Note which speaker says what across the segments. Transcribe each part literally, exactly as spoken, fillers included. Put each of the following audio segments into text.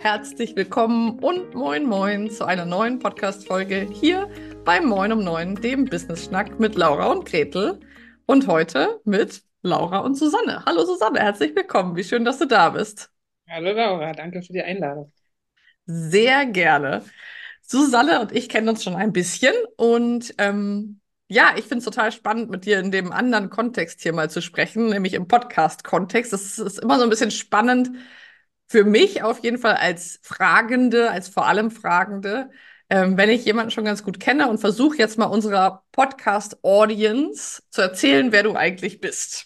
Speaker 1: herzlich willkommen und moin moin zu einer neuen Podcast-Folge hier bei Moin um Neun, dem Business-Schnack mit Laura und Gretel. Und heute mit Laura und Susanne. Hallo Susanne, herzlich willkommen. Wie schön, dass du da bist.
Speaker 2: Hallo Laura, danke für die Einladung.
Speaker 1: Sehr gerne. Susanne und ich kennen uns schon ein bisschen und ähm, ja, ich finde es total spannend, mit dir in dem anderen Kontext hier mal zu sprechen, nämlich im Podcast-Kontext. Das ist immer so ein bisschen spannend für mich auf jeden Fall als Fragende, als vor allem Fragende, ähm, wenn ich jemanden schon ganz gut kenne und versuche jetzt mal unserer Podcast-Audience zu erzählen, wer du eigentlich bist.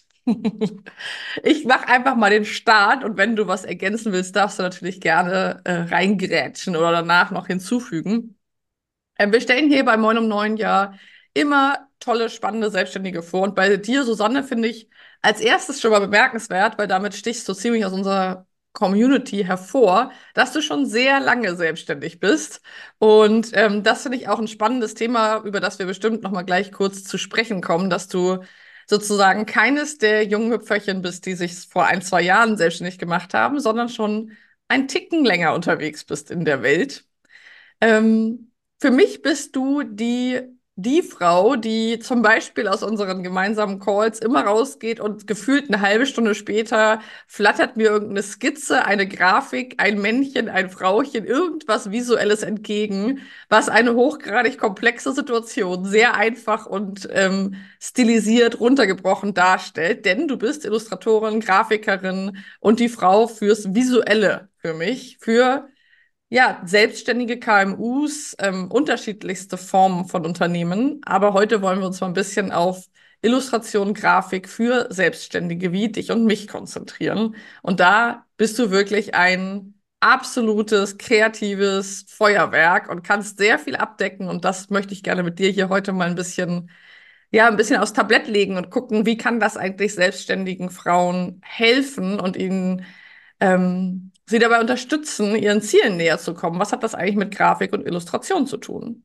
Speaker 1: Ich mache einfach mal den Start und wenn du was ergänzen willst, darfst du natürlich gerne äh, reingrätschen oder danach noch hinzufügen. Ähm, wir stellen hier bei Moin um neun ja immer tolle, spannende Selbstständige vor. Und bei dir, Susanne, finde ich als erstes schon mal bemerkenswert, weil damit stichst du ziemlich aus unserer Community hervor, dass du schon sehr lange selbstständig bist. Und ähm, das finde ich auch ein spannendes Thema, über das wir bestimmt noch mal gleich kurz zu sprechen kommen, dass du sozusagen keines der jungen Hüpferchen bist, die sich vor ein, zwei Jahren selbstständig gemacht haben, sondern schon ein Ticken länger unterwegs bist in der Welt. Ähm, für mich bist du die, die Frau, die zum Beispiel aus unseren gemeinsamen Calls immer rausgeht und gefühlt eine halbe Stunde später flattert mir irgendeine Skizze, eine Grafik, ein Männchen, ein Frauchen, irgendwas Visuelles entgegen, was eine hochgradig komplexe Situation sehr einfach und ähm, stilisiert runtergebrochen darstellt. Denn du bist Illustratorin, Grafikerin und die Frau fürs Visuelle für mich, für ja, selbstständige K M Us, ähm, unterschiedlichste Formen von Unternehmen. Aber heute wollen wir uns mal ein bisschen auf Illustration, Grafik für Selbstständige wie dich und mich konzentrieren. Und da bist du wirklich ein absolutes kreatives Feuerwerk und kannst sehr viel abdecken. Und das möchte ich gerne mit dir hier heute mal ein bisschen, ja, ein bisschen aufs Tablett legen und gucken, wie kann das eigentlich selbstständigen Frauen helfen und ihnen ähm, sie dabei unterstützen, ihren Zielen näher zu kommen. Was hat das eigentlich mit Grafik und Illustration zu tun?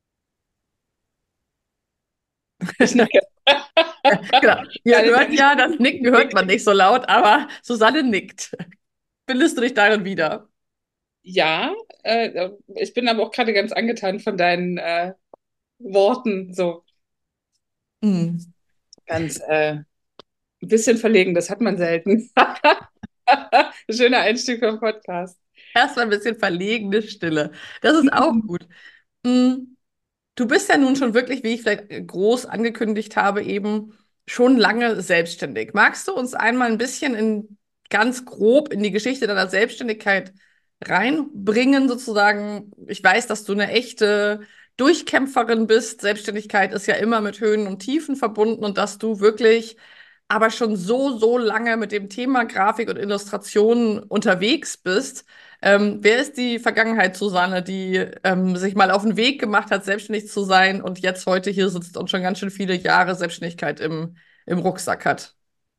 Speaker 2: Ich nicke.
Speaker 1: Genau. Ihr
Speaker 2: Kann,
Speaker 1: hört
Speaker 2: kann ich
Speaker 1: ja, das Nicken hört man nicht so laut, aber Susanne nickt. Findest du dich darin wieder?
Speaker 2: ja, äh, ich bin aber auch gerade ganz angetan von deinen äh, Worten. So
Speaker 1: Hm.
Speaker 2: ganz äh, ein bisschen verlegen, das hat man selten. Schöner Einstieg für den Podcast.
Speaker 1: Erstmal ein bisschen verlegene Stille. Das ist auch gut. Hm. Du bist ja nun schon wirklich, wie ich vielleicht groß angekündigt habe, eben schon lange selbstständig. Magst du uns einmal ein bisschen in ganz grob in die Geschichte deiner Selbstständigkeit reinbringen, sozusagen? Ich weiß, dass du eine echte Durchkämpferin bist. Selbstständigkeit ist ja immer mit Höhen und Tiefen verbunden und dass du wirklich aber schon so, so lange mit dem Thema Grafik und Illustration unterwegs bist. Ähm, wer ist die Vergangenheit, Susanne, die ähm, sich mal auf den Weg gemacht hat, selbstständig zu sein und jetzt heute hier sitzt und schon ganz schön viele Jahre Selbstständigkeit im, im Rucksack hat?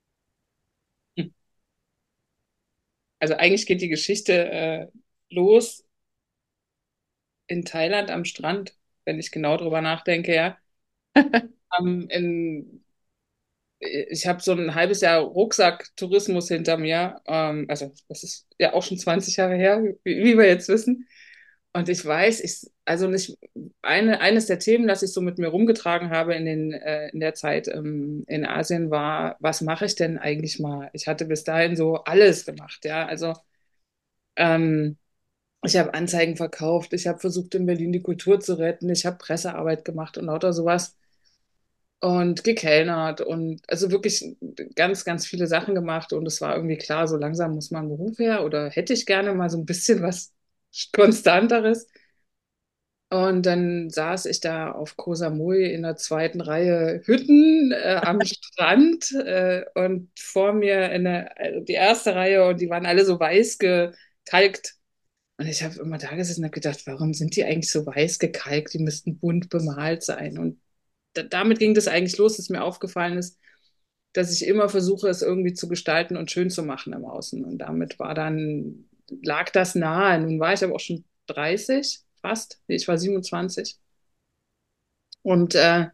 Speaker 2: Also eigentlich geht die Geschichte äh, los in Thailand am Strand, wenn ich genau drüber nachdenke, ja. Ähm, in Ich habe so ein halbes Jahr Rucksacktourismus hinter mir. Ähm, also das ist ja auch schon zwanzig Jahre her, wie, wie wir jetzt wissen. Und ich weiß, ich, also nicht, eine, eines der Themen, das ich so mit mir rumgetragen habe in den, äh, in der Zeit ähm, in Asien war, was mache ich denn eigentlich mal? Ich hatte bis dahin so alles gemacht, ja. Also ähm, ich habe Anzeigen verkauft, ich habe versucht, in Berlin die Kultur zu retten, ich habe Pressearbeit gemacht und lauter sowas und gekellnert und also wirklich ganz, ganz viele Sachen gemacht. Und es war irgendwie klar, so langsam muss man Beruf her oder hätte ich gerne mal so ein bisschen was Konstanteres. Und dann saß ich da auf Koh Samui in der zweiten Reihe Hütten äh, am Strand äh, und vor mir in der, also die erste Reihe und die waren alle so weiß gekalkt. Und ich habe immer da gesessen und habe gedacht, warum sind die eigentlich so weiß gekalkt? Die müssten bunt bemalt sein. Und da, damit ging das eigentlich los, dass mir aufgefallen ist, dass ich immer versuche, es irgendwie zu gestalten und schön zu machen im Außen. Und damit war dann, lag das nahe. Nun war ich aber auch schon dreißig, fast. Nee, ich war siebenundzwanzig. Und äh,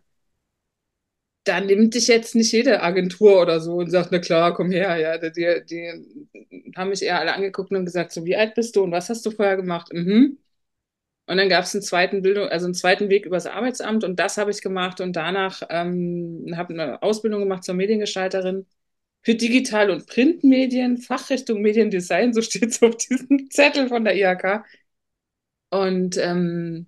Speaker 2: da nimmt dich jetzt nicht jede Agentur oder so und sagt, na klar, komm her, ja, die, die haben mich eher alle angeguckt und gesagt, so, wie alt bist du und was hast du vorher gemacht? Mhm. Und dann gab es einen zweiten Bildung, also einen zweiten Weg übers Arbeitsamt und das habe ich gemacht und danach ähm, habe eine Ausbildung gemacht zur Mediengestalterin für Digital- und Printmedien, Fachrichtung Mediendesign, so steht es auf diesem Zettel von der I H K. Und ähm,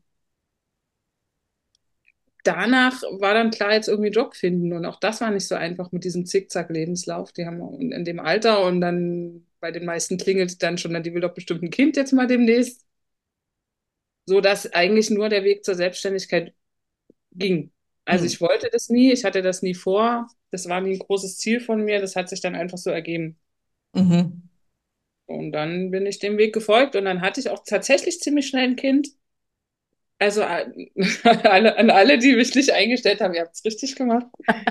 Speaker 2: danach war dann klar, jetzt irgendwie Job finden. Und auch das war nicht so einfach mit diesem Zickzack-Lebenslauf. Die haben in dem Alter und dann bei den meisten klingelt dann schon, die will doch bestimmt ein Kind jetzt mal demnächst. So dass eigentlich nur der Weg zur Selbstständigkeit ging. Also
Speaker 1: Hm.
Speaker 2: ich wollte das nie, ich hatte das nie vor. Das war nie ein großes Ziel von mir. Das hat sich dann einfach so ergeben.
Speaker 1: Mhm.
Speaker 2: Und dann bin ich dem Weg gefolgt und dann hatte ich auch tatsächlich ziemlich schnell ein Kind. Also an alle, an alle, die mich nicht eingestellt haben, ihr habt es richtig gemacht.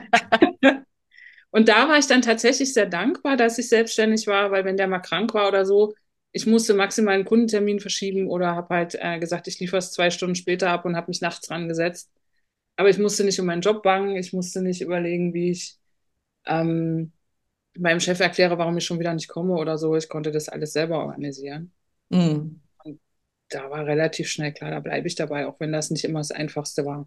Speaker 2: Und da war ich dann tatsächlich sehr dankbar, dass ich selbstständig war, weil wenn der mal krank war oder so, ich musste maximal einen Kundentermin verschieben oder habe halt äh, gesagt, ich liefere es zwei Stunden später ab und habe mich nachts dran gesetzt. Aber ich musste nicht um meinen Job bangen, ich musste nicht überlegen, wie ich ähm, meinem Chef erkläre, warum ich schon wieder nicht komme oder so. Ich konnte das alles selber organisieren.
Speaker 1: Hm.
Speaker 2: Und da war relativ schnell klar, da bleibe ich dabei, auch wenn das nicht immer das Einfachste war.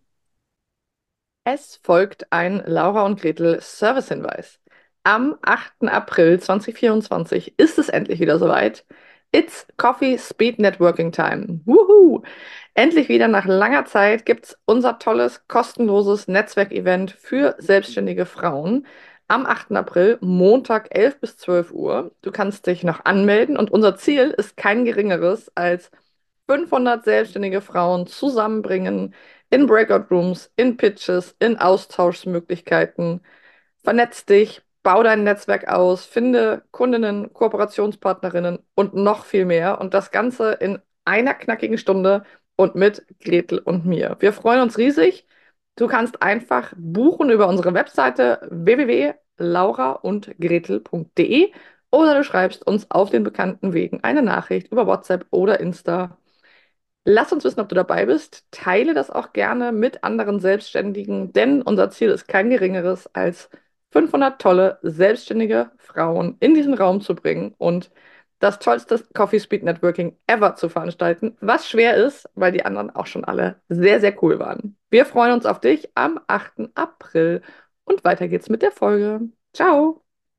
Speaker 1: Es folgt ein Laura und Gretel Servicehinweis. Am achten April zweitausendvierundzwanzig ist es endlich wieder soweit. It's Coffee Speed Networking Time. Wuhu! Endlich wieder nach langer Zeit gibt's unser tolles, kostenloses Netzwerkevent für selbstständige Frauen. Am achten April, Montag elf bis zwölf Uhr. Du kannst dich noch anmelden und unser Ziel ist kein geringeres als fünfhundert selbstständige Frauen zusammenbringen in Breakout Rooms, in Pitches, in Austauschmöglichkeiten. Vernetz dich, bau dein Netzwerk aus, finde Kundinnen, Kooperationspartnerinnen und noch viel mehr. Und das Ganze in einer knackigen Stunde und mit Gretel und mir. Wir freuen uns riesig. Du kannst einfach buchen über unsere Webseite w w w punkt laura und gretel punkt d e oder du schreibst uns auf den bekannten Wegen eine Nachricht über WhatsApp oder Insta. Lass uns wissen, ob du dabei bist. Teile das auch gerne mit anderen Selbstständigen, denn unser Ziel ist kein geringeres, als fünfhundert tolle, selbstständige Frauen in diesen Raum zu bringen und das tollste Coffee Speed Networking ever zu veranstalten, was schwer ist, weil die anderen auch schon alle sehr, sehr cool waren. Wir freuen uns auf dich am achten April und weiter geht's mit der Folge. Ciao!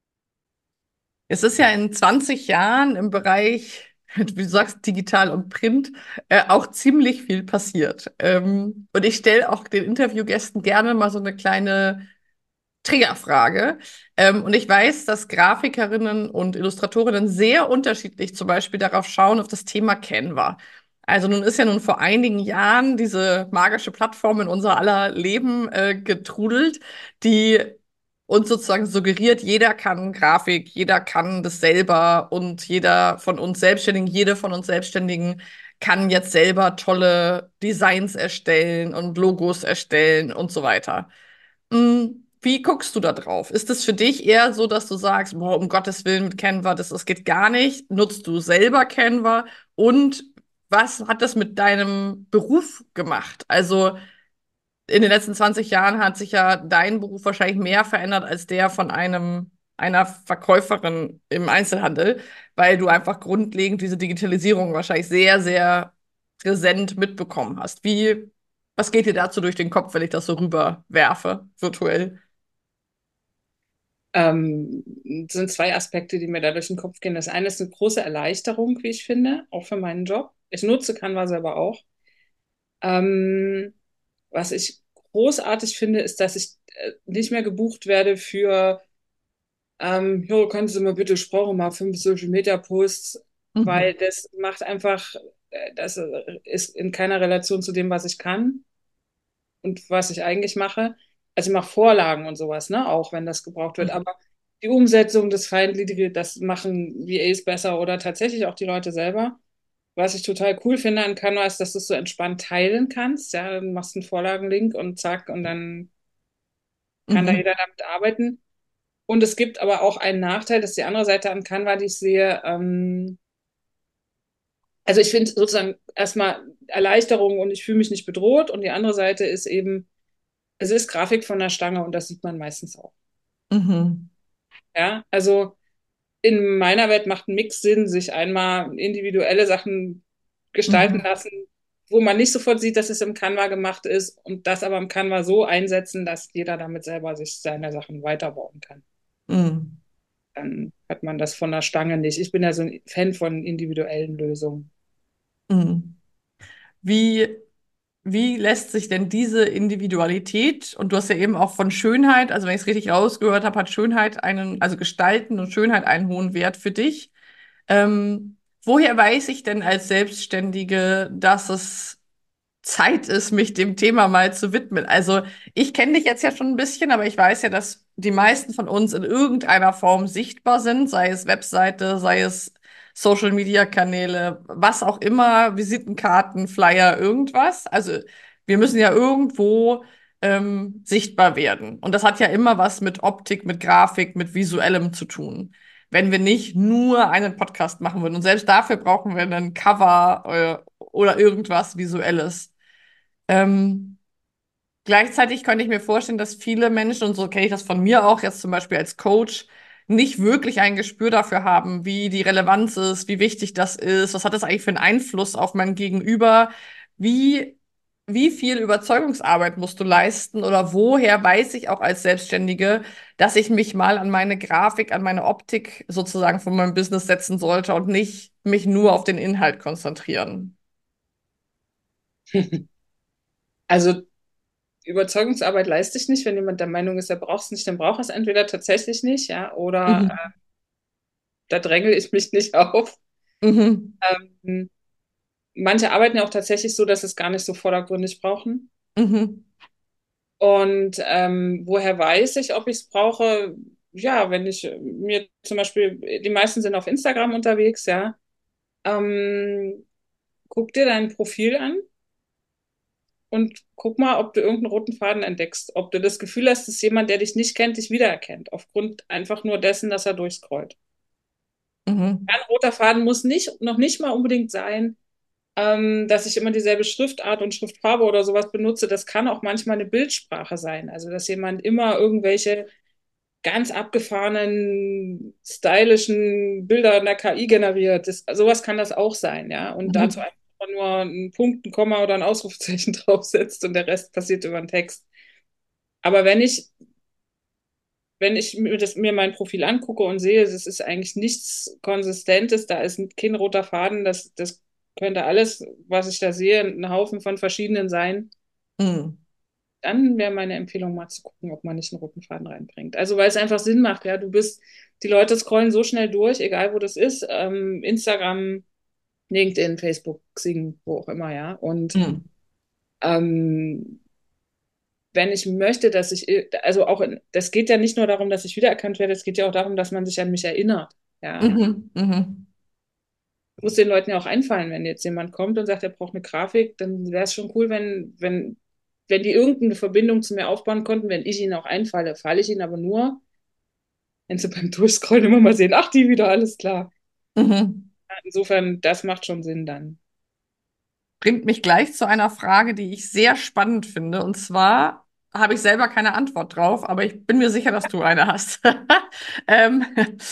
Speaker 1: Es ist ja in zwanzig Jahren im Bereich, wie du sagst, digital und Print, äh, auch ziemlich viel passiert. Ähm, und ich stelle auch den Interviewgästen gerne mal so eine kleine Triggerfrage. Ähm, und ich weiß, dass Grafikerinnen und Illustratorinnen sehr unterschiedlich zum Beispiel darauf schauen, auf das Thema Canva. Also nun ist ja nun vor einigen Jahren diese magische Plattform in unser aller Leben äh, getrudelt, die uns sozusagen suggeriert, jeder kann Grafik, jeder kann das selber und jeder von uns Selbstständigen, jede von uns Selbstständigen kann jetzt selber tolle Designs erstellen und Logos erstellen und so weiter. Mm, Wie guckst du da drauf? Ist es für dich eher so, dass du sagst, boah, um Gottes Willen mit Canva, das, das geht gar nicht? Nutzt du selber Canva? Und was hat das mit deinem Beruf gemacht? Also in den letzten zwanzig Jahren hat sich ja dein Beruf wahrscheinlich mehr verändert als der von einem, einer Verkäuferin im Einzelhandel, weil du einfach grundlegend diese Digitalisierung wahrscheinlich sehr, sehr präsent mitbekommen hast. Wie, was geht dir dazu durch den Kopf, wenn ich das so rüberwerfe, virtuell?
Speaker 2: Ähm, sind zwei Aspekte, die mir da durch den Kopf gehen. Das eine ist eine große Erleichterung, wie ich finde, auch für meinen Job. Ich nutze Canva selber auch. Ähm, was ich großartig finde, ist, dass ich äh, nicht mehr gebucht werde für, ähm, jo, können Sie mal bitte Sprache mal fünf Social Media Posts, weil
Speaker 1: Mhm.
Speaker 2: das macht einfach, äh, das äh, ist in keiner Relation zu dem, was ich kann und was ich eigentlich mache. Also ich mache Vorlagen und sowas, ne, auch wenn das gebraucht wird.
Speaker 1: Mhm.
Speaker 2: Aber die Umsetzung, das Feingliedrige, das machen V As besser oder tatsächlich auch die Leute selber. Was ich total cool finde an Canva ist, dass du es so entspannt teilen kannst. Ja, dann machst du einen Vorlagenlink und zack, und dann kann da
Speaker 1: Mhm.
Speaker 2: jeder damit arbeiten. Und es gibt aber auch einen Nachteil, das ist die andere Seite an Canva, die ich sehe. Ähm, also ich finde sozusagen erstmal Erleichterung und ich fühle mich nicht bedroht. Und die andere Seite ist eben, es ist Grafik von der Stange und das sieht man meistens auch.
Speaker 1: Mhm.
Speaker 2: Ja, also in meiner Welt macht ein Mix Sinn, sich einmal individuelle Sachen gestalten
Speaker 1: Mhm.
Speaker 2: lassen, wo man nicht sofort sieht, dass es im Canva gemacht ist und das aber im Canva so einsetzen, dass jeder damit selber sich seine Sachen weiterbauen kann.
Speaker 1: Mhm.
Speaker 2: Dann hat man das von der Stange nicht. Ich bin ja so ein Fan von individuellen Lösungen.
Speaker 1: Mhm. Wie Wie lässt sich denn diese Individualität, und du hast ja eben auch von Schönheit, also wenn ich es richtig rausgehört habe, hat Schönheit einen, also Gestalten und Schönheit einen hohen Wert für dich. Ähm, woher weiß ich denn als Selbstständige, dass es Zeit ist, mich dem Thema mal zu widmen? Also ich kenne dich jetzt ja schon ein bisschen, aber ich weiß ja, dass die meisten von uns in irgendeiner Form sichtbar sind, sei es Webseite, sei es Social-Media-Kanäle, was auch immer, Visitenkarten, Flyer, irgendwas. Also wir müssen ja irgendwo ähm, sichtbar werden. Und das hat ja immer was mit Optik, mit Grafik, mit Visuellem zu tun. Wenn wir nicht nur einen Podcast machen würden. Und selbst dafür brauchen wir ein Cover äh, oder irgendwas Visuelles. Ähm, Gleichzeitig könnte ich mir vorstellen, dass viele Menschen, und so kenne ich das von mir auch, jetzt zum Beispiel als Coach, nicht wirklich ein Gespür dafür haben, wie die Relevanz ist, wie wichtig das ist, was hat das eigentlich für einen Einfluss auf mein Gegenüber, wie, wie viel Überzeugungsarbeit musst du leisten oder woher weiß ich auch als Selbstständige, dass ich mich mal an meine Grafik, an meine Optik sozusagen von meinem Business setzen sollte und nicht mich nur auf den Inhalt konzentrieren.
Speaker 2: Also Überzeugungsarbeit leiste ich nicht. Wenn jemand der Meinung ist, er braucht es nicht, dann braucht er es entweder tatsächlich nicht, ja, oder
Speaker 1: Mhm.
Speaker 2: äh, da drängel ich mich nicht auf.
Speaker 1: Mhm.
Speaker 2: Ähm, manche arbeiten ja auch tatsächlich so, dass sie es gar nicht so vordergründig brauchen.
Speaker 1: Mhm.
Speaker 2: Und ähm, woher weiß ich, ob ich es brauche? Ja, wenn ich mir zum Beispiel, die meisten sind auf Instagram unterwegs, ja. Ähm, guck dir dein Profil an und guck mal, ob du irgendeinen roten Faden entdeckst. Ob du das Gefühl hast, dass jemand, der dich nicht kennt, dich wiedererkennt. Aufgrund einfach nur dessen, dass er durchscrollt.
Speaker 1: Mhm.
Speaker 2: Ein roter Faden muss nicht, noch nicht mal unbedingt sein, ähm, dass ich immer dieselbe Schriftart und Schriftfarbe oder sowas benutze. Das kann auch manchmal eine Bildsprache sein. Also, dass jemand immer irgendwelche ganz abgefahrenen, stylischen Bilder in der K I generiert. Das, sowas kann das auch sein, ja. Und dazu
Speaker 1: Mhm.
Speaker 2: einfach nur einen Punkt, ein Komma oder ein Ausrufezeichen draufsetzt und der Rest passiert über den Text. Aber wenn ich, wenn ich mir, das, mir mein Profil angucke und sehe, es ist eigentlich nichts Konsistentes, da ist kein roter Faden, das, das könnte alles, was ich da sehe, ein Haufen von verschiedenen sein,
Speaker 1: Mhm.
Speaker 2: dann wäre meine Empfehlung mal zu gucken, ob man nicht einen roten Faden reinbringt. Also weil es einfach Sinn macht, ja, du bist, die Leute scrollen so schnell durch, egal wo das ist, ähm, Instagram, LinkedIn, Facebook, Xing, wo auch immer, ja. Und
Speaker 1: Mhm.
Speaker 2: ähm, wenn ich möchte, dass ich, also auch, in, das geht ja nicht nur darum, dass ich wiedererkannt werde, es geht ja auch darum, dass man sich an mich erinnert, ja.
Speaker 1: Mhm. Mhm.
Speaker 2: Muss den Leuten ja auch einfallen, wenn jetzt jemand kommt und sagt, er braucht eine Grafik, dann wäre es schon cool, wenn, wenn, wenn die irgendeine Verbindung zu mir aufbauen konnten, wenn ich ihnen auch einfalle. Falle ich ihnen aber nur, wenn sie beim Durchscrollen immer mal sehen, ach, die wieder, alles klar.
Speaker 1: Mhm.
Speaker 2: Insofern, das macht schon Sinn dann.
Speaker 1: Bringt mich gleich zu einer Frage, die ich sehr spannend finde. Und zwar habe ich selber keine Antwort drauf, aber ich bin mir sicher, dass du eine hast. Ähm,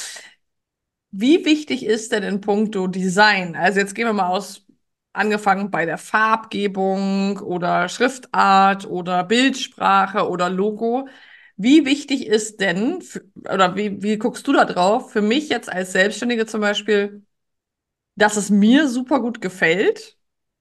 Speaker 1: wie wichtig ist denn in puncto Design? Also jetzt gehen wir mal aus, angefangen bei der Farbgebung oder Schriftart oder Bildsprache oder Logo. Wie wichtig ist denn, für, oder wie, wie guckst du da drauf? Für mich jetzt als Selbstständige zum Beispiel, dass es mir super gut gefällt,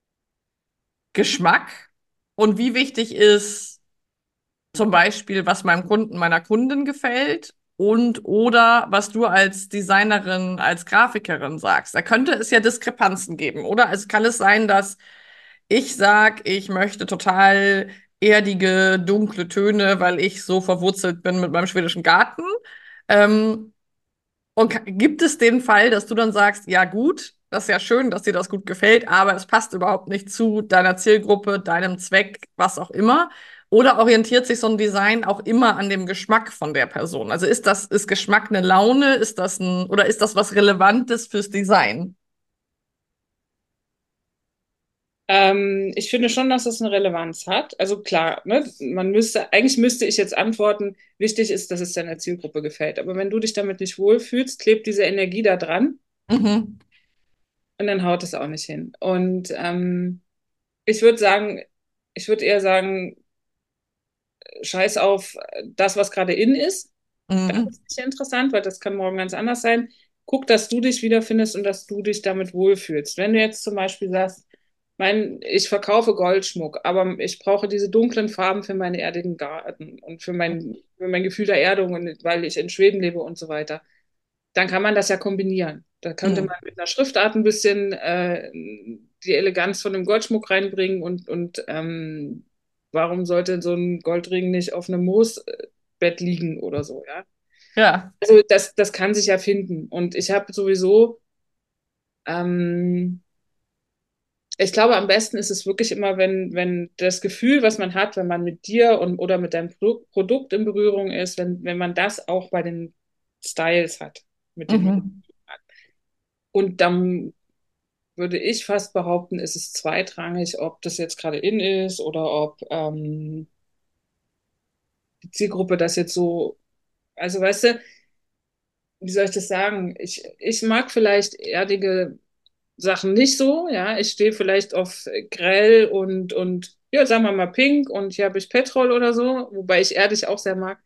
Speaker 1: Geschmack, und wie wichtig ist zum Beispiel, was meinem Kunden, meiner Kundin gefällt und oder was du als Designerin, als Grafikerin sagst. Da könnte es ja Diskrepanzen geben, oder? Also kann es sein, dass ich sag, ich möchte total erdige, dunkle Töne, weil ich so verwurzelt bin mit meinem schwedischen Garten. Ähm, und ka- gibt es den Fall, dass du dann sagst, ja gut, das ist ja schön, dass dir das gut gefällt, aber es passt überhaupt nicht zu deiner Zielgruppe, deinem Zweck, was auch immer? Oder orientiert sich so ein Design auch immer an dem Geschmack von der Person? Also ist das, ist Geschmack eine Laune? Ist das ein, oder ist das was Relevantes fürs Design?
Speaker 2: Ähm, ich finde schon, dass das eine Relevanz hat. Also klar, ne, man müsste, eigentlich müsste ich jetzt antworten, wichtig ist, dass es deiner Zielgruppe gefällt. Aber wenn du dich damit nicht wohlfühlst, klebt diese Energie da dran
Speaker 1: Mhm.
Speaker 2: und dann haut es auch nicht hin. Und ähm, ich würde sagen, ich würde eher sagen, scheiß auf das, was gerade in ist. Das
Speaker 1: Mhm.
Speaker 2: ist nicht interessant, weil das kann morgen ganz anders sein. Guck, dass du dich wiederfindest und dass du dich damit wohlfühlst. Wenn du jetzt zum Beispiel sagst, mein, ich verkaufe Goldschmuck, aber ich brauche diese dunklen Farben für meinen erdigen Garten und für mein, für mein Gefühl der Erdung und weil ich in Schweden lebe und so weiter, dann kann man das ja kombinieren. Da könnte
Speaker 1: Mhm.
Speaker 2: man mit einer Schriftart ein bisschen äh, die Eleganz von einem Goldschmuck reinbringen und, und ähm, warum sollte so ein Goldring nicht auf einem Moosbett liegen oder so, ja?
Speaker 1: Ja.
Speaker 2: Also das, das kann sich ja finden. Und ich habe sowieso, ähm, ich glaube, am besten ist es wirklich immer, wenn, wenn das Gefühl, was man hat, wenn man mit dir und, oder mit deinem Pro Produkt in Berührung ist, wenn, wenn man das auch bei den Styles hat, mit denen man
Speaker 1: Mhm.
Speaker 2: hat. Und dann würde ich fast behaupten, ist es zweitrangig, ob das jetzt gerade in ist oder ob ähm, die Zielgruppe das jetzt so, also weißt du, wie soll ich das sagen? Ich, ich mag vielleicht erdige Sachen nicht so, ja. Ich stehe vielleicht auf grell und, und ja, sagen wir mal pink und hier habe ich Petrol oder so, wobei ich erdig auch sehr mag.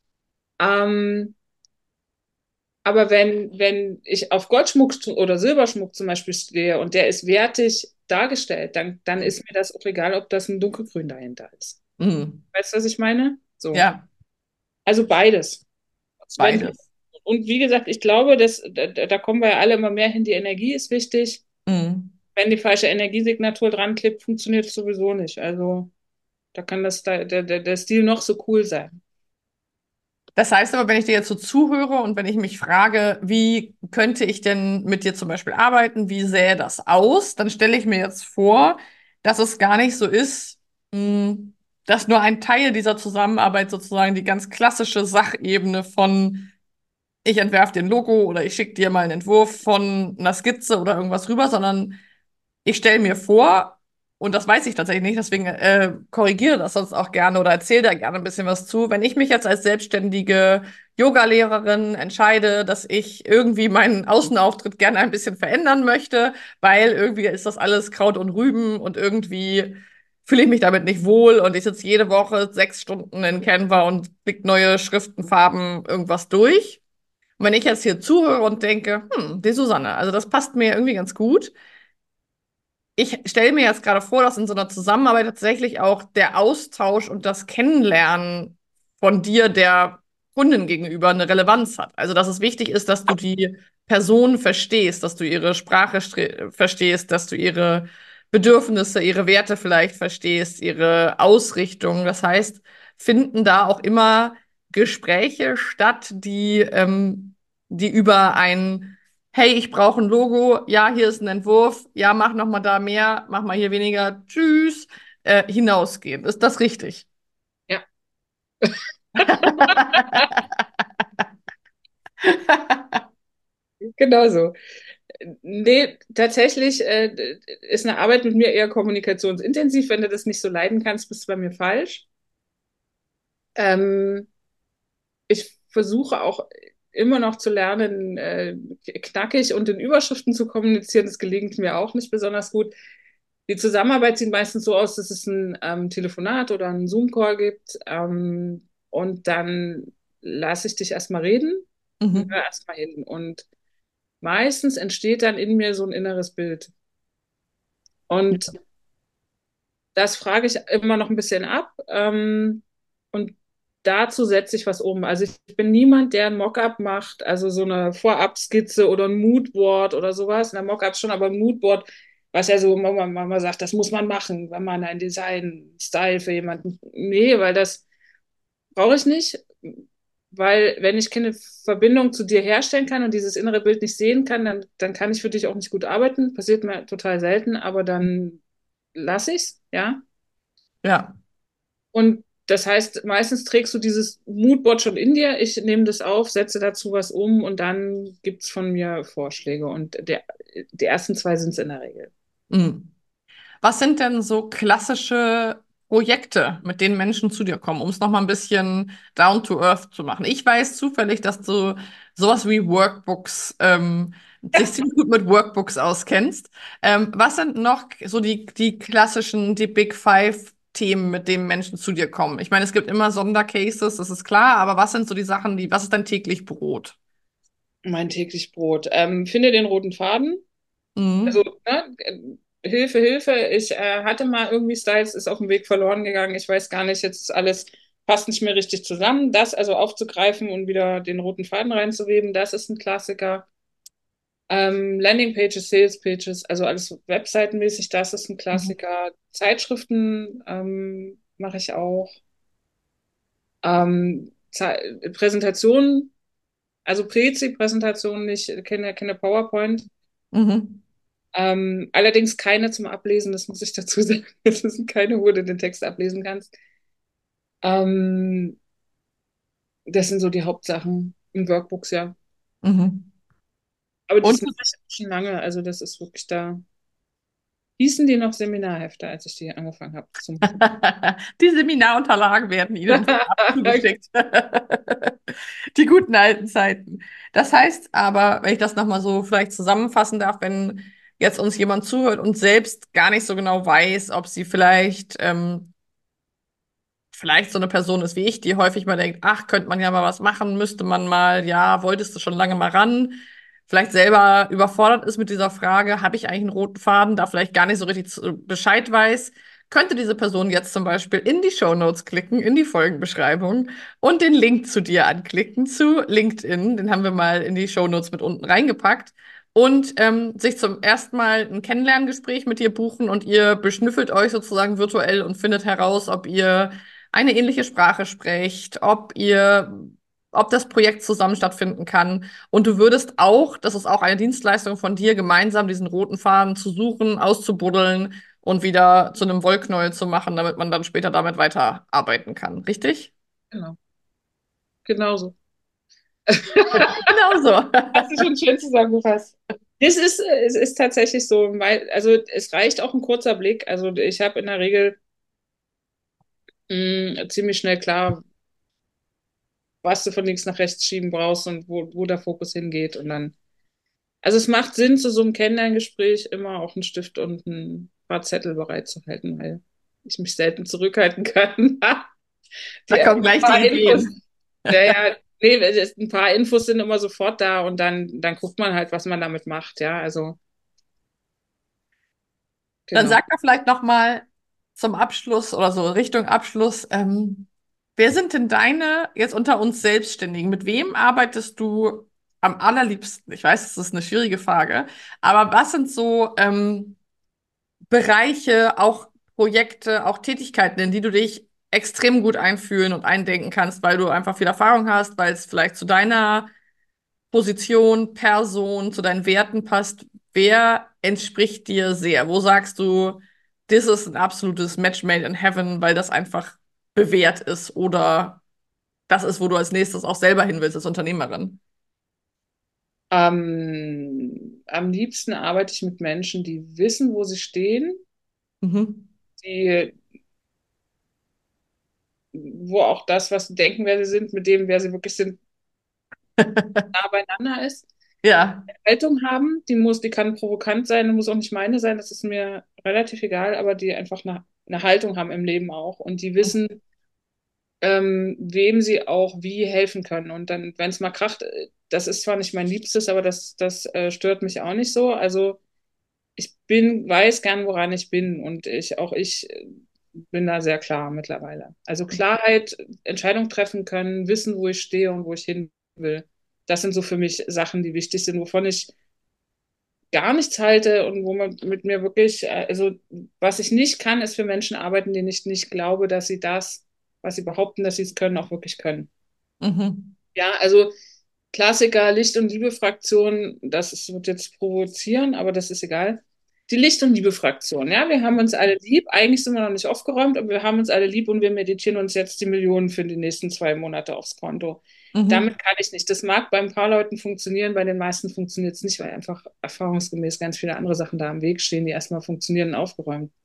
Speaker 2: Ähm, aber wenn, wenn ich auf Goldschmuck oder Silberschmuck zum Beispiel stehe und der ist wertig dargestellt, dann, dann ist mir das auch egal, ob das ein dunkelgrün dahinter ist.
Speaker 1: Mhm.
Speaker 2: Weißt du, was ich meine? So.
Speaker 1: Ja,
Speaker 2: Also beides. Wenn,
Speaker 1: beides.
Speaker 2: und wie gesagt, ich glaube, dass, da, da kommen wir ja alle immer mehr hin, die Energie ist wichtig.
Speaker 1: Mhm.
Speaker 2: Wenn die falsche Energiesignatur dran klebt, funktioniert es sowieso nicht. Also da kann das der, der, der Stil noch so cool sein.
Speaker 1: Das heißt aber, wenn ich dir jetzt so zuhöre und wenn ich mich frage, wie könnte ich denn mit dir zum Beispiel arbeiten, wie sähe das aus, dann stelle ich mir jetzt vor, dass es gar nicht so ist, mh, dass nur ein Teil dieser Zusammenarbeit sozusagen die ganz klassische Sachebene von ich entwerfe dir ein Logo oder ich schicke dir mal einen Entwurf von einer Skizze oder irgendwas rüber, sondern ich stelle mir vor, und das weiß ich tatsächlich nicht, deswegen äh, korrigiere das sonst auch gerne oder erzähle da gerne ein bisschen was zu. Wenn ich mich jetzt als selbstständige Yogalehrerin entscheide, dass ich irgendwie meinen Außenauftritt gerne ein bisschen verändern möchte, weil irgendwie ist das alles Kraut und Rüben und irgendwie fühle ich mich damit nicht wohl und ich sitze jede Woche sechs Stunden in Canva und klick neue Schriften, Farben, irgendwas durch. Und wenn ich jetzt hier zuhöre und denke, hm, die Susanne, also das passt mir irgendwie ganz gut, ich stelle mir jetzt gerade vor, dass in so einer Zusammenarbeit tatsächlich auch der Austausch und das Kennenlernen von dir der Kundin gegenüber eine Relevanz hat. Also, dass es wichtig ist, dass du die Person verstehst, dass du ihre Sprache stre- verstehst, dass du ihre Bedürfnisse, ihre Werte vielleicht verstehst, ihre Ausrichtung. Das heißt, finden da auch immer Gespräche statt, die, ähm, die über ein hey, ich brauche ein Logo, ja, hier ist ein Entwurf, ja, mach noch mal da mehr, mach mal hier weniger, tschüss, äh, hinausgehen. Ist das richtig?
Speaker 2: Ja, genau so. Nee, tatsächlich äh, ist eine Arbeit mit mir eher kommunikationsintensiv. Wenn du das nicht so leiden kannst, bist du bei mir falsch. Ähm, ich versuche auch immer noch zu lernen, äh, knackig und in Überschriften zu kommunizieren. Das gelingt mir auch nicht besonders gut. Die Zusammenarbeit sieht meistens so aus, dass es ein ähm, Telefonat oder einen Zoom-Call gibt. Ähm, und dann lasse ich dich erstmal reden und hör
Speaker 1: Mhm.
Speaker 2: erstmal hin. Und meistens entsteht dann in mir so ein inneres Bild. Und das frage ich immer noch ein bisschen ab. Ähm, und dazu setze ich was um. Also ich bin niemand, der ein Mockup macht, also so eine Vorabskizze oder ein Moodboard oder sowas. Na, Mockup schon, aber ein Moodboard, was ja so Mama, Mama sagt, das muss man machen, wenn man ein Design-Style für jemanden. Nee, weil das brauche ich nicht. Weil wenn ich keine Verbindung zu dir herstellen kann und dieses innere Bild nicht sehen kann, dann, dann kann ich für dich auch nicht gut arbeiten. Passiert mir total selten, aber dann lasse ich's, ja.
Speaker 1: Ja.
Speaker 2: Und das heißt, meistens trägst du dieses Moodboard schon in dir. Ich nehme das auf, setze dazu was um und dann gibt's von mir Vorschläge. Und der, die ersten zwei sind es in der Regel.
Speaker 1: Mhm. Was sind denn so klassische Projekte, mit denen Menschen zu dir kommen, um es nochmal ein bisschen down to earth zu machen? Ich weiß zufällig, dass du sowas wie Workbooks, ähm, dich ziemlich gut mit Workbooks auskennst. Ähm, was sind noch so die, die klassischen, die Big Five Themen, mit denen Menschen zu dir kommen? Ich meine, es gibt immer Sondercases, das ist klar, aber was sind so die Sachen, die, was ist dein täglich Brot?
Speaker 2: Mein täglich Brot. Ähm, finde den roten Faden. Also,
Speaker 1: Mhm.
Speaker 2: ne, äh, Hilfe, Hilfe. Ich äh, hatte mal irgendwie Styles, ist auf dem Weg verloren gegangen. Ich weiß gar nicht, jetzt ist alles passt nicht mehr richtig zusammen. Das also aufzugreifen und wieder den roten Faden reinzuweben, das ist ein Klassiker. Ähm, Landingpages, Salespages, also alles webseitenmäßig, das ist ein
Speaker 1: Mhm.
Speaker 2: Klassiker. Zeitschriften ähm, mache ich auch. Ähm, Ze- Präsentationen, also Prezi-Präsentationen, nicht keine, keine PowerPoint.
Speaker 1: Mhm.
Speaker 2: Ähm, allerdings keine zum Ablesen, das muss ich dazu sagen. Es sind keine, wo du den Text ablesen kannst. Ähm, Das sind so die Hauptsachen im Workbooks, ja.
Speaker 1: Mhm.
Speaker 2: Aber das
Speaker 1: Und
Speaker 2: mache ich schon lange, also das ist wirklich da. Hießen die noch Seminarhefte, als ich die angefangen habe zu machen?
Speaker 1: die Seminarunterlagen werden Ihnen vorab zugeschickt. Die guten alten Zeiten. Das heißt aber, wenn ich das nochmal so vielleicht zusammenfassen darf, wenn jetzt uns jemand zuhört und selbst gar nicht so genau weiß, ob sie vielleicht ähm, vielleicht so eine Person ist wie ich, die häufig mal denkt, ach, könnte man ja mal was machen, müsste man mal, ja, wolltest du schon lange mal ran, vielleicht selber überfordert ist mit dieser Frage, habe ich eigentlich einen roten Faden, da vielleicht gar nicht so richtig zu- Bescheid weiß, könnte diese Person jetzt zum Beispiel in die Shownotes klicken, in die Folgenbeschreibung und den Link zu dir anklicken, zu LinkedIn, den haben wir mal in die Shownotes mit unten reingepackt. Und ähm, sich zum ersten Mal ein Kennenlerngespräch mit dir buchen und ihr beschnüffelt euch sozusagen virtuell und findet heraus, ob ihr eine ähnliche Sprache sprecht, ob ihr, ob das Projekt zusammen stattfinden kann. Und du würdest auch, das ist auch eine Dienstleistung von dir, gemeinsam diesen roten Faden zu suchen, auszubuddeln und wieder zu einem Wollknäuel zu machen, damit man dann später damit weiterarbeiten kann. Richtig?
Speaker 2: Genau, genauso.
Speaker 1: Genau so.
Speaker 2: Hast du schon schön zusammengefasst. Es ist, es ist tatsächlich so, weil, also es reicht auch ein kurzer Blick. Also ich habe in der Regel mh, ziemlich schnell klar, was du von links nach rechts schieben brauchst und wo, wo der Fokus hingeht. Und dann, also es macht Sinn, zu so einem Kennenlerngespräch immer auch einen Stift und ein paar Zettel bereitzuhalten, weil ich mich selten zurückhalten kann.
Speaker 1: Da
Speaker 2: Die,
Speaker 1: kommen
Speaker 2: ein
Speaker 1: gleich die
Speaker 2: paar Infos,
Speaker 1: Ideen.
Speaker 2: ja, ja, nee, es- ein paar Infos sind immer sofort da und dann, dann guckt man halt, was man damit macht, ja, also
Speaker 1: Dann
Speaker 2: genau.
Speaker 1: sag doch vielleicht noch mal zum Abschluss oder so Richtung Abschluss, ähm, wer sind denn deine jetzt unter uns Selbstständigen? Mit wem arbeitest du am allerliebsten? Ich weiß, das ist eine schwierige Frage, aber was sind so ähm, Bereiche, auch Projekte, auch Tätigkeiten, in die du dich extrem gut einfühlen und eindenken kannst, weil du einfach viel Erfahrung hast, weil es vielleicht zu deiner Position, Person, zu deinen Werten passt, wer entspricht dir sehr? Wo sagst du, das ist ein absolutes Match made in heaven, weil das einfach bewährt ist oder das ist, wo du als nächstes auch selber hin willst als Unternehmerin?
Speaker 2: Ähm, am liebsten arbeite ich mit Menschen, die wissen, wo sie stehen,
Speaker 1: Mhm.
Speaker 2: die, wo auch das, was sie denken, wer sie sind, mit dem, wer sie wirklich sind, nah beieinander ist.
Speaker 1: Ja.
Speaker 2: Haltung haben, die muss, die kann provokant sein, muss auch nicht meine sein, das ist mir relativ egal, aber die einfach eine, eine Haltung haben im Leben auch und die wissen, ähm, wem sie auch wie helfen können. Und dann, wenn es mal kracht, äh, das ist zwar nicht mein Liebstes, aber das, das äh, stört mich auch nicht so. Also ich bin, weiß gern, woran ich bin und ich, auch ich äh, bin da sehr klar mittlerweile. Also Klarheit, Entscheidung treffen können, wissen, wo ich stehe und wo ich hin will. Das sind so für mich Sachen, die wichtig sind, wovon ich gar nichts halte und wo man mit mir wirklich, äh, also was ich nicht kann, ist für Menschen arbeiten, denen ich nicht glaube, dass sie das, was sie behaupten, dass sie es können, auch wirklich können.
Speaker 1: Mhm.
Speaker 2: Ja, also Klassiker, Licht- und Liebe-Fraktion, das ist, wird jetzt provozieren, aber das ist egal. Die Licht- und Liebe-Fraktion, ja, wir haben uns alle lieb. Eigentlich sind wir noch nicht aufgeräumt, aber wir haben uns alle lieb und wir meditieren uns jetzt die Millionen für die nächsten zwei Monate aufs Konto.
Speaker 1: Mhm.
Speaker 2: Damit kann ich nicht. Das mag bei ein paar Leuten funktionieren, bei den meisten funktioniert es nicht, weil einfach erfahrungsgemäß ganz viele andere Sachen da im Weg stehen, die erstmal funktionieren und aufgeräumt.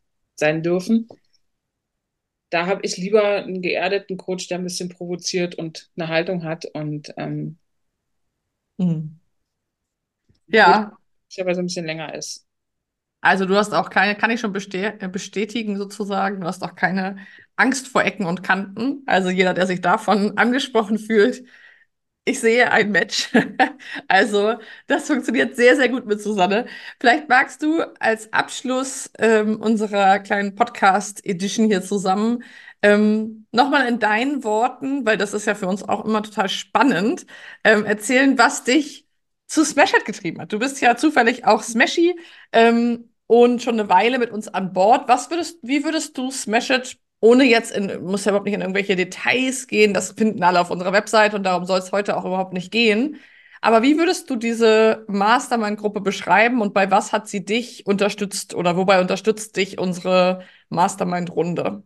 Speaker 2: sein dürfen. Da habe ich lieber einen geerdeten Coach, der ein bisschen provoziert und eine Haltung hat und ähm,
Speaker 1: Mhm.
Speaker 2: wo das
Speaker 1: Ja,
Speaker 2: möglicherweise ein bisschen länger ist.
Speaker 1: also du hast auch keine, kann ich schon beste äh, bestätigen sozusagen, du hast auch keine Angst vor Ecken und Kanten. Also jeder, der sich davon angesprochen fühlt, ich sehe ein Match. Also, das funktioniert sehr, sehr gut mit Susanne. Vielleicht magst du als Abschluss ähm, unserer kleinen Podcast-Edition hier zusammen ähm, nochmal in deinen Worten, weil das ist ja für uns auch immer total spannend, ähm, erzählen, was dich zu Smashed getrieben hat. Du bist ja zufällig auch Smashy ähm, und schon eine Weile mit uns an Bord. Was würdest, wie würdest du Smashed ohne jetzt in, muss ja überhaupt nicht in irgendwelche Details gehen, das finden alle auf unserer Website und darum soll es heute auch überhaupt nicht gehen. Aber wie würdest du diese Mastermind-Gruppe beschreiben und bei was hat sie dich unterstützt oder wobei unterstützt dich unsere Mastermind-Runde?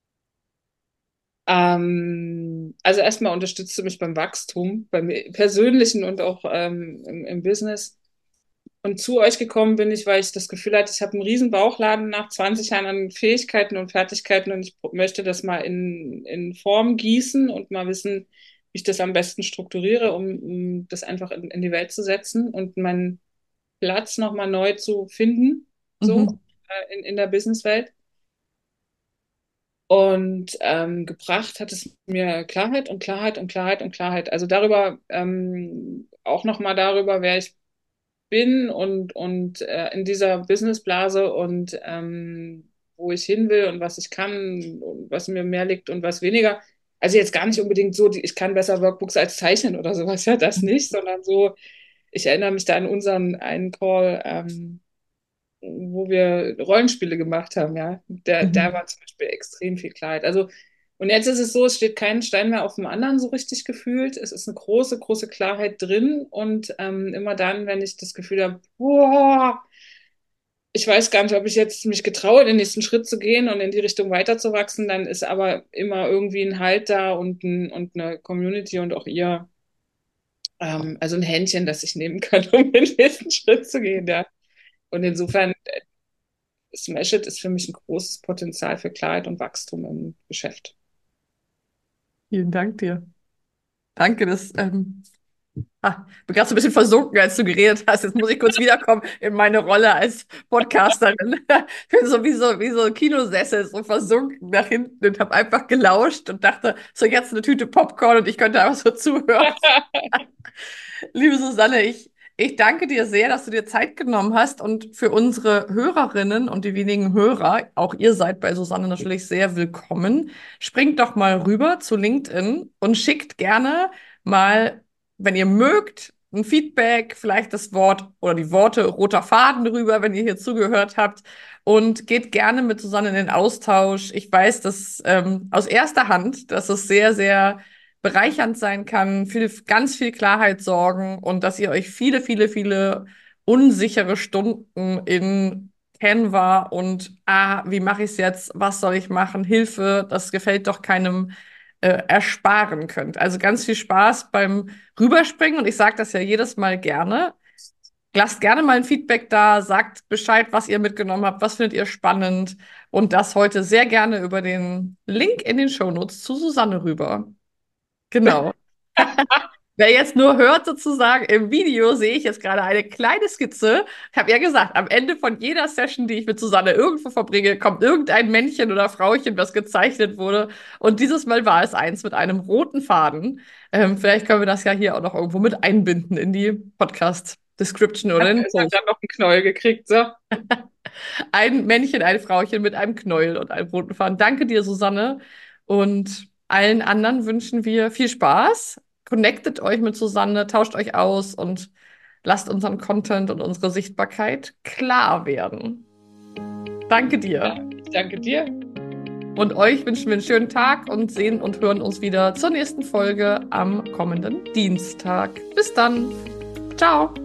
Speaker 2: Ähm, also erstmal unterstützt du mich beim Wachstum, beim persönlichen und auch ähm, im, im Business. Und zu euch gekommen bin ich, weil ich das Gefühl hatte, ich habe einen riesen Bauchladen nach zwanzig Jahren an Fähigkeiten und Fertigkeiten und ich möchte das mal in, in Form gießen und mal wissen, wie ich das am besten strukturiere, um, um das einfach in, in die Welt zu setzen und meinen Platz nochmal neu zu finden, so
Speaker 1: Mhm.
Speaker 2: äh, in, in der Businesswelt. Und ähm, gebracht hat es mir Klarheit und Klarheit und Klarheit und Klarheit. Also darüber, ähm, auch nochmal darüber, wer ich bin und, und äh, in dieser Businessblase und ähm, wo ich hin will und was ich kann und was mir mehr liegt und was weniger. Also jetzt gar nicht unbedingt so, ich kann besser Workbooks als zeichnen oder sowas, ja, das nicht, sondern so, ich erinnere mich da an unseren einen Call, ähm, wo wir Rollenspiele gemacht haben, ja. Der, der
Speaker 1: Mhm.
Speaker 2: war zum Beispiel extrem viel Klarheit. Also, und jetzt ist es so, es steht kein Stein mehr auf dem anderen so richtig gefühlt. Es ist eine große, große Klarheit drin. Und ähm, immer dann, wenn ich das Gefühl habe, boah, ich weiß gar nicht, ob ich jetzt mich getraue, den nächsten Schritt zu gehen und in die Richtung weiterzuwachsen, dann ist aber immer irgendwie ein Halt da und, ein, und eine Community und auch ihr, ähm, also ein Händchen, das ich nehmen kann, um den nächsten Schritt zu gehen, ja. Und insofern Smash It ist für mich ein großes Potenzial für Klarheit und Wachstum im Geschäft.
Speaker 1: Vielen Dank dir. Danke, das ähm, ah, bin gerade so ein bisschen versunken, als du geredet hast. Jetzt muss ich kurz wiederkommen in meine Rolle als Podcasterin. Ich bin so wie so, wie so ein Kinosessel, so versunken nach hinten und habe einfach gelauscht und dachte, so jetzt eine Tüte Popcorn und ich könnte einfach so zuhören. Liebe Susanne, ich, ich danke dir sehr, dass du dir Zeit genommen hast und für unsere Hörerinnen und die wenigen Hörer, auch ihr seid bei Susanne natürlich sehr willkommen. Springt doch mal rüber zu LinkedIn und schickt gerne mal, wenn ihr mögt, ein Feedback, vielleicht das Wort oder die Worte roter Faden rüber, wenn ihr hier zugehört habt. Und geht gerne mit Susanne in den Austausch. Ich weiß, dass ähm, aus erster Hand, dass es sehr, sehr bereichernd sein kann, für ganz viel Klarheit sorgen und dass ihr euch viele, viele, viele unsichere Stunden in Canva und, ah, wie mache ich es jetzt? Was soll ich machen? Hilfe, das gefällt doch keinem, äh, ersparen könnt. Also ganz viel Spaß beim Rüberspringen und ich sage das ja jedes Mal gerne. Lasst gerne mal ein Feedback da, sagt Bescheid, was ihr mitgenommen habt, was findet ihr spannend und das heute sehr gerne über den Link in den Shownotes zu Susanne rüber. Genau. Wer jetzt nur hört sozusagen, im Video sehe ich jetzt gerade eine kleine Skizze. Ich habe ja gesagt, am Ende von jeder Session, die ich mit Susanne irgendwo verbringe, kommt irgendein Männchen oder Frauchen, das gezeichnet wurde. Und dieses Mal war es eins mit einem roten Faden. Ähm, vielleicht können wir das ja hier auch noch irgendwo mit einbinden in die Podcast-Description oder in den
Speaker 2: Es hat
Speaker 1: Post.
Speaker 2: dann noch einen Knäuel gekriegt, so.
Speaker 1: Ein Männchen, ein Frauchen mit einem Knäuel und einem roten Faden. Danke dir, Susanne. Und allen anderen wünschen wir viel Spaß. Connectet euch mit Susanne, tauscht euch aus und lasst unseren Content und unsere Sichtbarkeit klar werden. Danke dir.
Speaker 2: Ja, ich danke dir.
Speaker 1: Und euch wünschen wir einen schönen Tag und sehen und hören uns wieder zur nächsten Folge am kommenden Dienstag. Bis dann. Ciao.